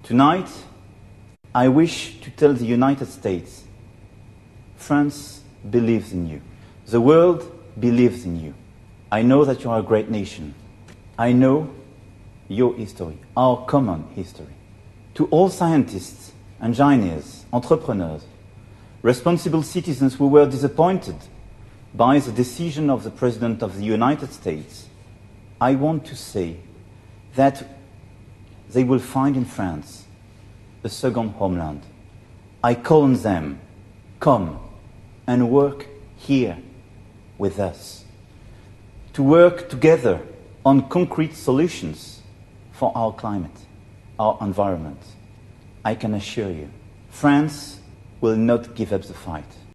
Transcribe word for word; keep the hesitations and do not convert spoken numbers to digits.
Tonight, I wish to tell the United States, France believes in you. The world believes in you. I know that you are a great nation. I know your history, our common history. To all scientists, engineers, entrepreneurs, responsible citizens who were disappointed by the decision of the President of the United States, I want to say that they will find in France a second homeland. I call on them, come and work here with us, to work together on concrete solutions for our climate, our environment. I can assure you, France will not give up the fight.